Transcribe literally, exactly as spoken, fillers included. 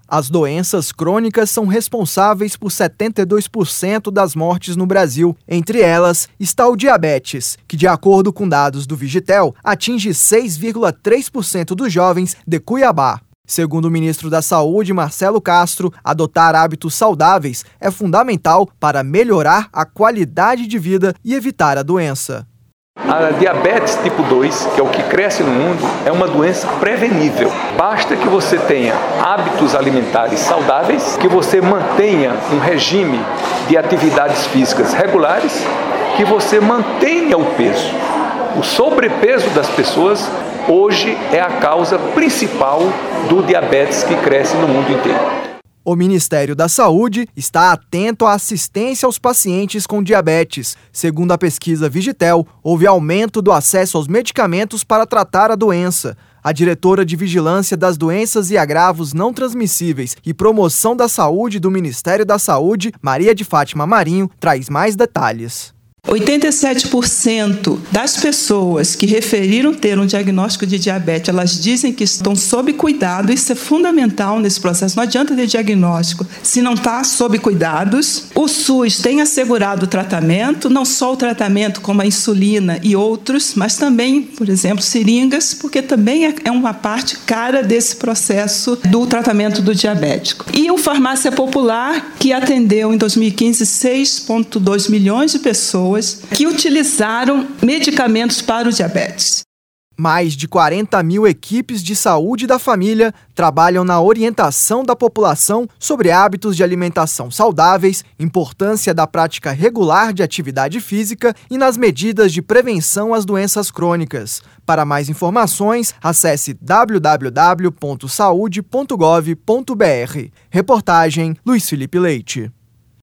As doenças crônicas são responsáveis por setenta e dois por cento das mortes no Brasil. Entre elas está o diabetes, que, de acordo com dados do Vigitel, atinge seis vírgula três por cento dos jovens de Cuiabá. Segundo o ministro da Saúde, Marcelo Castro, adotar hábitos saudáveis é fundamental para melhorar a qualidade de vida e evitar a doença. A diabetes tipo dois, que é o que cresce no mundo, é uma doença prevenível. Basta que você tenha hábitos alimentares saudáveis, que você mantenha um regime de atividades físicas regulares, que você mantenha o peso. O sobrepeso das pessoas hoje é a causa principal do diabetes que cresce no mundo inteiro. O Ministério da Saúde está atento à assistência aos pacientes com diabetes. Segundo a pesquisa Vigitel, houve aumento do acesso aos medicamentos para tratar a doença. A diretora de Vigilância das Doenças e Agravos Não Transmissíveis e Promoção da Saúde do Ministério da Saúde, Maria de Fátima Marinho, traz mais detalhes. oitenta e sete por cento das pessoas que referiram ter um diagnóstico de diabetes, elas dizem que estão sob cuidado. Isso é fundamental nesse processo. Não adianta ter diagnóstico se não está sob cuidados. O SUS tem assegurado o tratamento, não só o tratamento como a insulina e outros, mas também, por exemplo, seringas, porque também é uma parte cara desse processo do tratamento do diabético. E o Farmácia Popular, que atendeu em dois mil e quinze seis vírgula dois milhões de pessoas que utilizaram medicamentos para o diabetes. Mais de quarenta mil equipes de saúde da família trabalham na orientação da população sobre hábitos de alimentação saudáveis, importância da prática regular de atividade física e nas medidas de prevenção às doenças crônicas. Para mais informações, acesse w w w ponto saude ponto gov ponto b r. Reportagem Luiz Felipe Leite.